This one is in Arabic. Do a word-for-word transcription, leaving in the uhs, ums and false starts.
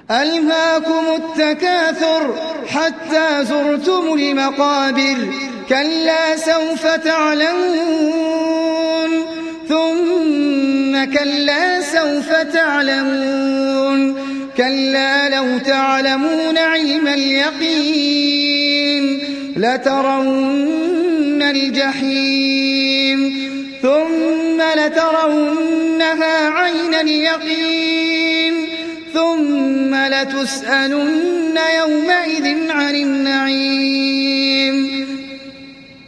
ألهاكم التكاثر حتى زرتم المقابر كلا سوف تعلمون ثم كلا سوف تعلمون كلا لو تعلمون علم اليقين لترون الجحيم ثم لترونها عين اليقين ثم لتسألن يومئذ عن النعيم